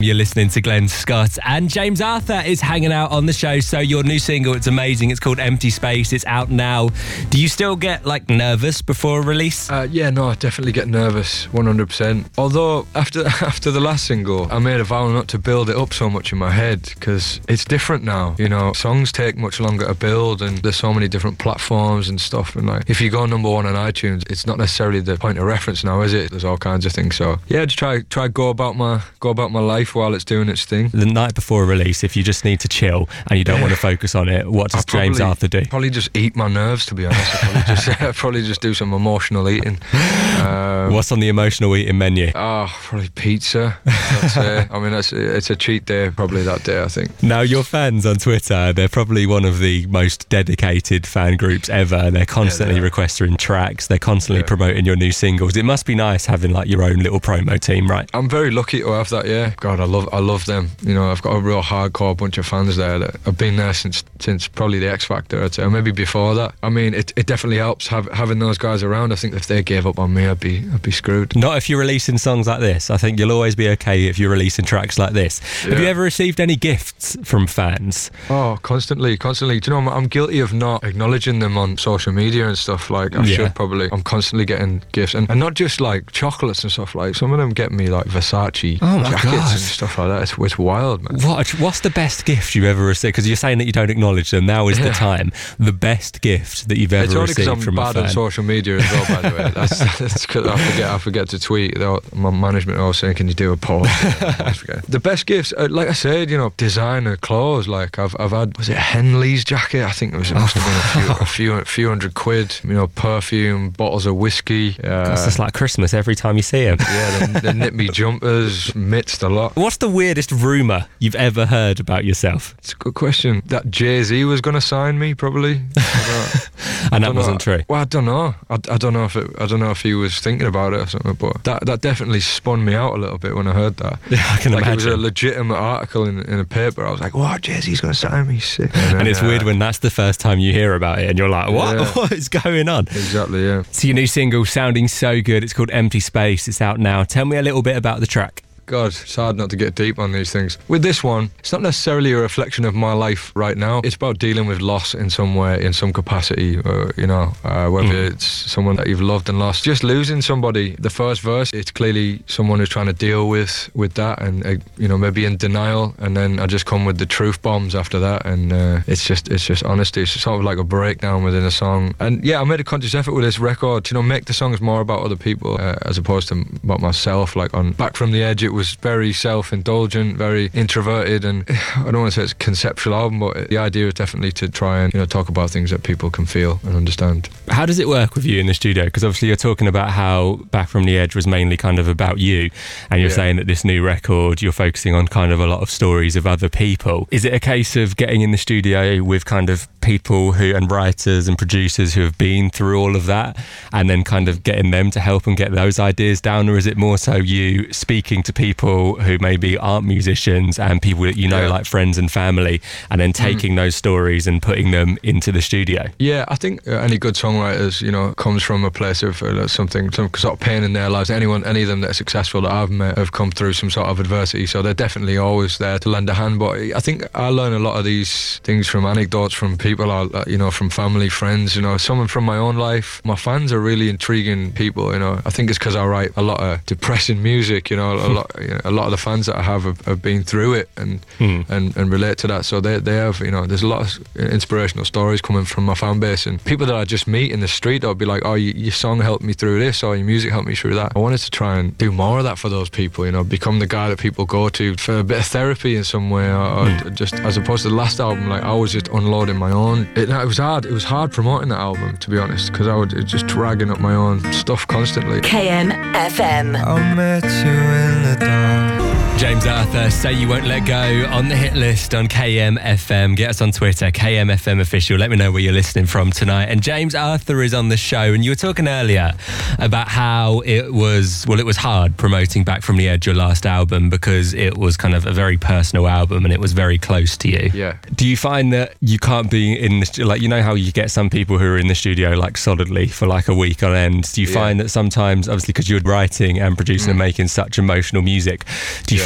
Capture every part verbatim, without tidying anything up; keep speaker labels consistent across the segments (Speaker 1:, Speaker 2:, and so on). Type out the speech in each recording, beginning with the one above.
Speaker 1: You're listening to Glenn Scott, and James Arthur is hanging out on the show. So your new single, it's amazing. It's called Empty Space. It's out now. Do you still get like nervous before a release?
Speaker 2: Uh, yeah, no, I definitely get nervous, one hundred percent. Although after after the last single, I made a vow not to build it up so much in my head, because it's different now. You know, songs take much longer to build, and there's so many different platforms and stuff. And like, if you go number one on iTunes, it's not necessarily the point of reference now, is it? There's all kinds of things. So yeah, just try try go about my go about my life while it's doing its thing.
Speaker 1: The night before a release, if you just need to chill and you don't yeah. want to focus on it, what does
Speaker 2: probably,
Speaker 1: James Arthur do?
Speaker 2: Probably just eat my nerves, to be honest. I'd probably just, I'd probably just do some emotional eating. Um,
Speaker 1: What's on the emotional eating menu?
Speaker 2: Oh, probably pizza. That's it. I mean, that's, it's a cheat day probably that day, I think.
Speaker 1: Now, your fans on Twitter, they're probably one of the most dedicated fan groups ever. They're constantly yeah, they requesting tracks. They're constantly yeah. promoting your new singles. It must be nice having like your own little promo team, right?
Speaker 2: I'm very lucky to have that, yeah. God, I love I love them. You know, I've got a real hardcore bunch of fans there that have been there since since probably the X Factor, I'd say, or maybe before that. I mean, it, it definitely helps have, having those guys around. I think if they gave up on me, I'd be I'd be screwed.
Speaker 1: Not if you're releasing songs like this. I think you'll always be okay if you're releasing tracks like this. Yeah. Have you ever received any gifts from fans?
Speaker 2: Oh, constantly, constantly. Do you know, I'm, I'm guilty of not acknowledging them on social media and stuff. Like, I yeah. should probably. I'm constantly getting gifts, and, and not just like chocolates and stuff. Like, some of them get me like Versace
Speaker 1: oh my
Speaker 2: jackets
Speaker 1: God.
Speaker 2: and stuff like that. It's, it's wild, man.
Speaker 1: What, what's the best gift you've ever received? Because you're saying that you don't acknowledge them. Now is yeah. the time. The best gift that you've ever
Speaker 2: it's only
Speaker 1: received
Speaker 2: I'm
Speaker 1: from a fan.
Speaker 2: It's only because I'm bad on social media as well, by the way. That's, that's cause I forget. I forget to tweet. My management always saying, "Can you do a post?" The best gifts, like I said, you know, designer clothes. Like I've I've had, was it a Henley's jacket? I think it was. It must have been a few, a few, a few hundred quid. You know, perfume, bottles of whiskey. Uh,
Speaker 1: It's just like Christmas every time you see him.
Speaker 2: Yeah, the, the knit me jumpers, mitts, a lot.
Speaker 1: What's the weirdest rumour you've ever heard about yourself?
Speaker 2: It's a good question. That Jay-Z was going to sign me, probably.
Speaker 1: And that wasn't
Speaker 2: know.
Speaker 1: true.
Speaker 2: Well, I don't know. I, I don't know if it, I don't know if he was thinking about it or something. But that that definitely spun me out a little bit when I heard that.
Speaker 1: Yeah, I can
Speaker 2: like
Speaker 1: imagine.
Speaker 2: It was a legitimate article in, in a paper. I was like, "What? Jay-Z's going to sign me?" Sick. And, then,
Speaker 1: and it's
Speaker 2: uh,
Speaker 1: weird when that's the first time you hear about it, and you're like, "What?
Speaker 2: Yeah.
Speaker 1: What is going on?"
Speaker 2: Exactly. Yeah.
Speaker 1: So your new single sounding so good. It's called Empty Space. It's out now. Tell me a little bit about the track.
Speaker 2: God, it's hard not to get deep on these things. With this one, it's not necessarily a reflection of my life right now. It's about dealing with loss in some way, in some capacity, uh, you know, uh, whether mm. it's someone that you've loved and lost. Just losing somebody. The first verse, it's clearly someone who's trying to deal with, with that and, uh, you know, maybe in denial. And then I just come with the truth bombs after that. And uh, it's just it's just honesty. It's sort of like a breakdown within a song. And yeah, I made a conscious effort with this record to, you know, make the songs more about other people uh, as opposed to about myself. Like on Back From The Edge, it was was very self-indulgent, very introverted, and I don't want to say it's a conceptual album, but the idea is definitely to try and, you know, talk about things that people can feel and understand.
Speaker 1: How does it work with you in the studio? Because obviously you're talking about how Back From The Edge was mainly kind of about you, and you're yeah. saying that this new record, you're focusing on kind of a lot of stories of other people. Is it a case of getting in the studio with kind of people who, and writers and producers who have been through all of that, and then kind of getting them to help and get those ideas down, or is it more so you speaking to people who maybe aren't musicians and people that you know, yeah. like friends and family, and then taking mm. those stories and putting them into the studio?
Speaker 2: Yeah, I think uh, any good songwriters, you know, comes from a place of uh, something, some sort of pain in their lives. Anyone, any of them that are successful that I've met have come through some sort of adversity, so they're definitely always there to lend a hand. But I think I learn a lot of these things from anecdotes from people, I, you know, from family, friends, you know, some from my own life. My fans are really intriguing people, you know. I think it's because I write a lot of depressing music, you know, a lot, you know, a lot of the fans that I have have, have been through it and, mm. and and relate to that. So they they have, you know, there's a lot of inspirational stories coming from my fan base, and people that I just meet in the street, they'll be like, oh, you, your song helped me through this, or your music helped me through that. I wanted to try and do more of that for those people, you know, become the guy that people go to for a bit of therapy in some way, or, or mm. just as opposed to the last album, like I was just unloading my own. It, it was hard. It was hard promoting that album, to be honest, because I was just dragging up my own stuff constantly.
Speaker 3: K M F M.
Speaker 4: I met you in the dark.
Speaker 1: James Arthur, Say You Won't Let Go, on the hit list on K M F M. Get us on Twitter, K M F M Official. Let me know where you're listening from tonight. And James Arthur is on the show, and you were talking earlier about how it was, well, it was hard promoting Back From The Edge, your last album, because it was kind of a very personal album and it was very close to you.
Speaker 2: Yeah.
Speaker 1: Do you find that you can't be in the, like, you know how you get some people who are in the studio like solidly for like a week on end? Do you yeah. find that sometimes, obviously because you're writing and producing mm. and making such emotional music, do you
Speaker 2: yeah.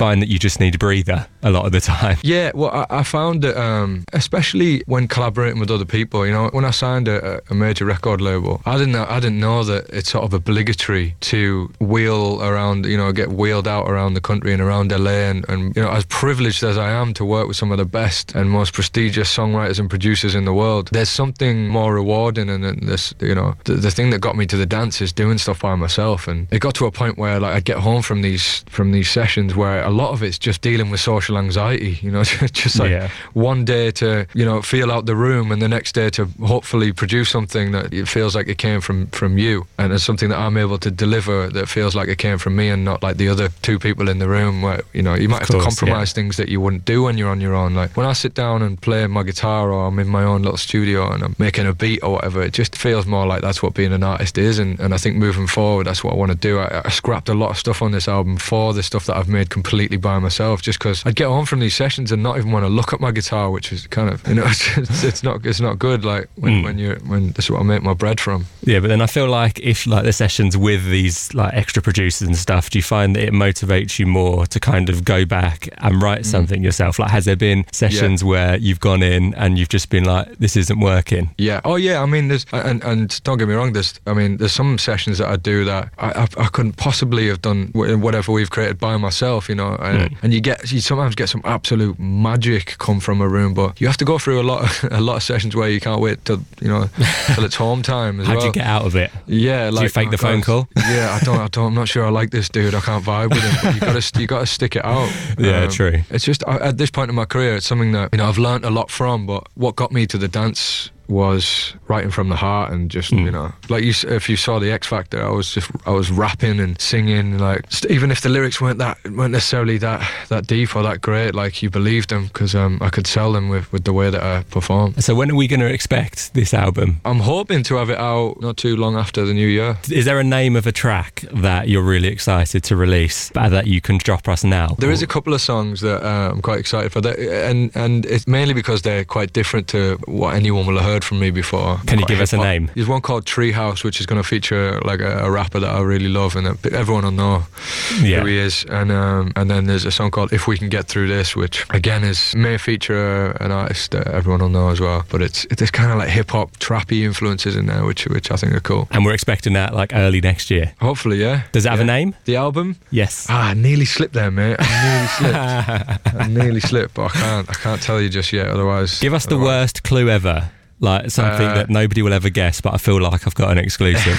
Speaker 1: find that you just need a breather a lot of the time?
Speaker 2: Yeah, well, I, I found that, um, especially when collaborating with other people, you know, when I signed a, a major record label, I didn't know, I didn't know that it's sort of obligatory to wheel around, you know, get wheeled out around the country and around L A, and, and you know, as privileged as I am to work with some of the best and most prestigious songwriters and producers in the world, there's something more rewarding, and, and this, you know, the, the thing that got me to the dance is doing stuff by myself. And it got to a point where, like, I'd get home from these from these sessions where a lot of it's just dealing with social anxiety, you know, just like yeah. one day to, you know, feel out the room, and the next day to hopefully produce something that it feels like it came from from you, and it's something that I'm able to deliver that feels like it came from me, and not like the other two people in the room, where, you know, you might have course, to compromise yeah. things that you wouldn't do when you're on your own. Like when I sit down and play my guitar, or I'm in my own little studio and I'm making a beat or whatever, it just feels more like that's what being an artist is. And, and I think moving forward, that's what I want to do. I, I scrapped a lot of stuff on this album for the stuff that I've made completely by myself, just because I'd get home from these sessions and not even want to look at my guitar, which is kind of, you know, it's, it's not it's not good. Like when, mm. when you're when that's what I make my bread from.
Speaker 1: Yeah, but then I feel like if like the sessions with these like extra producers and stuff, do you find that it motivates you more to kind of go back and write mm. something yourself? Like, has there been sessions yeah. where you've gone in and you've just been like, this isn't working?
Speaker 2: Yeah. Oh yeah. I mean, there's and and don't get me wrong. There's I mean, there's some sessions that I do that I I, I couldn't possibly have done whatever we've created by myself. You know, and, mm. and you get you sometimes get some absolute magic come from a room, but you have to go through a lot of, a lot of sessions where you can't wait till, you know, till it's home time as
Speaker 1: How'd
Speaker 2: well.
Speaker 1: you get out of it?
Speaker 2: Yeah, like,
Speaker 1: do you fake
Speaker 2: oh
Speaker 1: the
Speaker 2: God,
Speaker 1: phone call?
Speaker 2: Yeah, I don't, I don't, I'm not sure I like this dude. I can't vibe with him. But you gotta, you gotta stick it out.
Speaker 1: Yeah,
Speaker 2: um,
Speaker 1: true.
Speaker 2: It's just at this point in my career, it's something that, you know, I've learned a lot from. But what got me to the dance was writing from the heart, and just mm. you know, like you, if you saw the X Factor, I was just I was rapping and singing, like even if the lyrics weren't that weren't necessarily that that deep or that great, like you believed them, because um, I could sell them with, with the way that I perform.
Speaker 1: So when are we going to expect this album?
Speaker 2: I'm hoping to have it out not too long after the new year.
Speaker 1: Is there a name of a track that you're really excited to release that you can drop us now?
Speaker 2: There is a couple of songs that uh, I'm quite excited for, that, and and it's mainly because they're quite different to what anyone will have heard from me before.
Speaker 1: Can you give us a name?
Speaker 2: There's one called Treehouse, which is going to feature like a, a rapper that I really love, and everyone will know yeah. who he is. And um, and then there's a song called If We Can Get Through This, which again is may feature an artist that everyone will know as well. But it's it's kind of like hip hop trappy influences in there, which which I think are cool.
Speaker 1: And we're expecting that like early next year.
Speaker 2: Hopefully, yeah.
Speaker 1: Does it have
Speaker 2: yeah.
Speaker 1: a name?
Speaker 2: The album?
Speaker 1: Yes.
Speaker 2: Ah, I nearly slipped there, mate. I nearly slipped. I nearly slipped, but I can't. I can't tell you just yet. Otherwise,
Speaker 1: give us the
Speaker 2: otherwise.
Speaker 1: worst clue ever. Like something uh, that nobody will ever guess, but I feel like I've got an exclusive.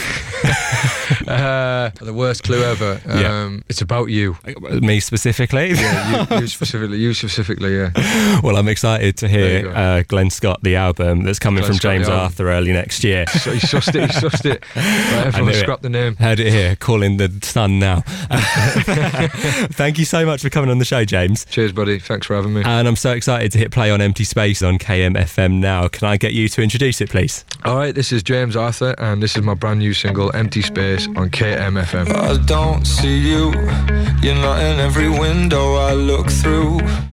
Speaker 2: uh, the worst clue ever. Um,
Speaker 1: yeah.
Speaker 2: It's about you.
Speaker 1: Me specifically?
Speaker 2: Yeah, you, you specifically. You specifically, yeah.
Speaker 1: Well, I'm excited to hear uh, Glenn Scott, the album that's coming Glenn from Scott, James Arthur early next year.
Speaker 2: So he sussed it, he sussed it. Right, everyone scrap the name.
Speaker 1: Heard it here, calling the sun now. Thank you so much for coming on the show, James.
Speaker 2: Cheers, buddy. Thanks for having me.
Speaker 1: And I'm so excited to hit play on Empty Space on K M F M now. Can I get you to introduce it, please?
Speaker 2: All right, this is James Arthur, and this is my brand new single, Empty Space, on K M F M.
Speaker 4: I don't see you. You're not in every window I look through.